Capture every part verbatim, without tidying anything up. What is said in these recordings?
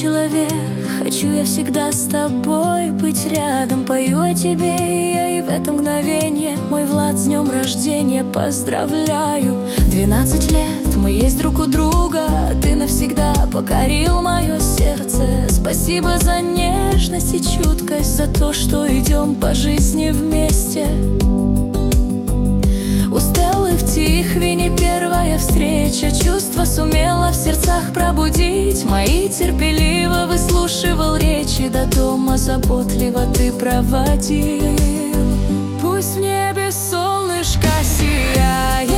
человек, хочу я всегда с тобой быть рядом. Пою о тебе я, и в это мгновение мой Влад, с днем рождения поздравляю. Двенадцать лет мы есть друг у друга, ты навсегда покорил мое сердце. Спасибо за нежность и чуткость, за то, что идем по жизни вместе. У Стеллы в Тихвине первая встреча, чувства сумела в сердцах пробудить. Мои терпеливо выслушивал речи, до дома заботливо ты проводил. Пусть в небе солнышко сияет,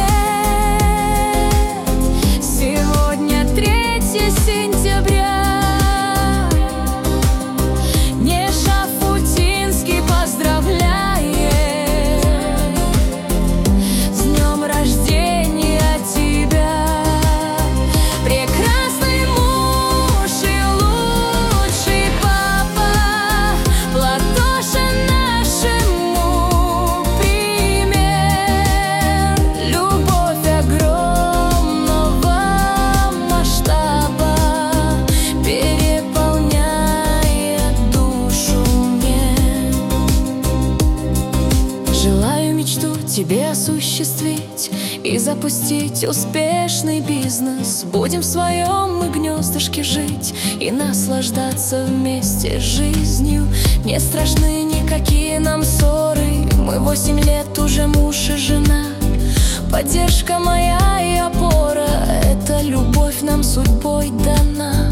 сегодня третье сентября. Не Шафутинский поздравляет с днем рождения тебя. Прекрасный муж и лучший папа, Платоша нашему пример. Любовь огромного масштаба переполняет душу мне. Желаю мечту тебе осуществить и запустить успешный бизнес. Будем в своем мы гнездышке жить и наслаждаться вместе жизнью. Не страшны никакие нам ссоры, мы восемь лет уже муж и жена. Поддержка моя и опора, эта любовь нам судьбой дана.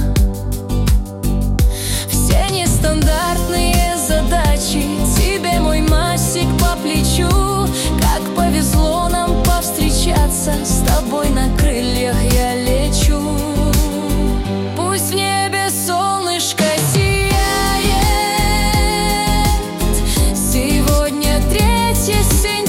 Все нестандартные задачи тебе, мой Масик, по плечу. Как повезло нам повстречаться, с тобой на крыльях я лечу. Пусть в небе солнышко сияет, сегодня третье сентября.